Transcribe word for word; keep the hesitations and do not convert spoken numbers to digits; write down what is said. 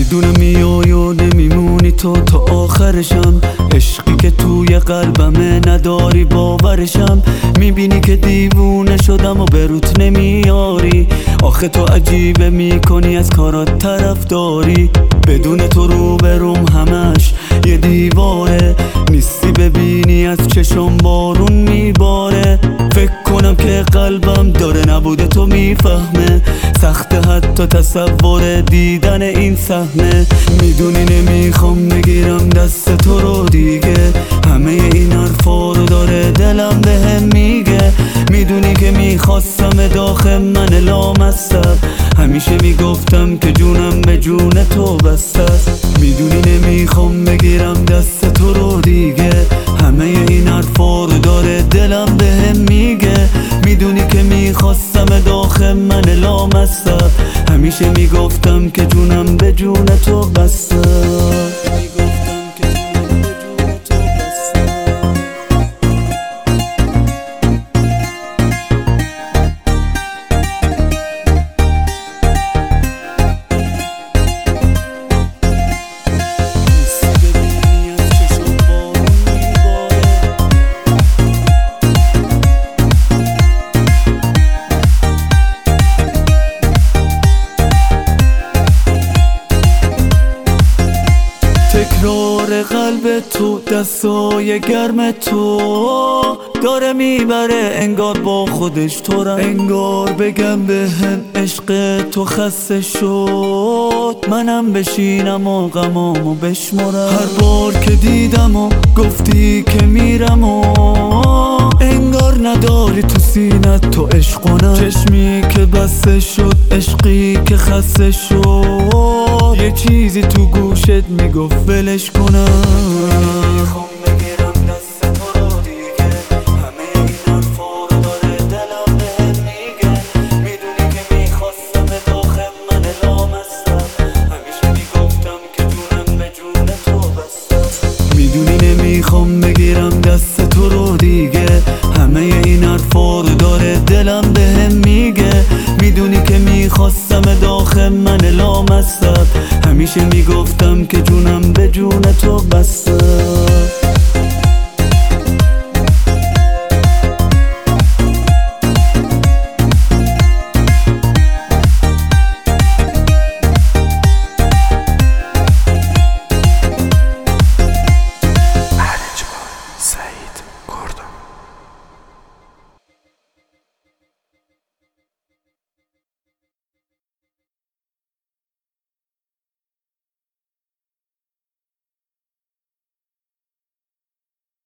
میدونم میای و نمیمونی تو تا آخرشم، عشقی که توی قلبمه نداری باورشم. میبینی که دیوونه شدم و بروت نمیاری، آخه تو عجیبه میکنی از کارات طرفداری. بدون تو رو بروم همش یه دیواره، نیستی ببینی از چشم بارون میباره. فکر کنم که قلبم داره نبوده تو میفهمه، سخته حتی تصور دیدن این صحنه. میدونی نمیخوام بگیرم دست تو رو دیگه، همه این حرفا رو داره دلم بهم میگه. میدونی که میخواستم داخل من لامصب، همیشه میگفتم که جونم به جون تو بسته است. میدونی نمیخوام بگیرم دست تو رو دیگه، همه این حرفا رو داره دلم بهم میگه. میدونی که میخواستم داخل من لامصب، همیشه میگفتم که جونم به جون تو بسته. تکرار قلب تو، دستای گرم تو داره میبره انگار با خودش تو را. انگار بگم به هم عشق تو خسته شد، منم بشینم و غمامو بشمرم. هر بار که دیدم و گفتی که میرم و انگار نداری تو سینت تو عشقونم. چشمی که بسته شد، عشقی که خسته شد، یه چیزی تو گوشت میگفت ولش کنم. میخوام بگیرم دست تو رو دیگه، همه این حرفا رو داره دلم بهم میگه. میدونی که میخواستم داخل من لامصب، همیشه میگفتم که جونم به جون تو بسته. میدونی نمیخوام بگیرم دست تو رو دیگه، همه این حرفا رو داره دلم بهم میگه. میدونی که میخواستم داخل من لامصب، همیشه میگفتم که جونم به جون تو بسته.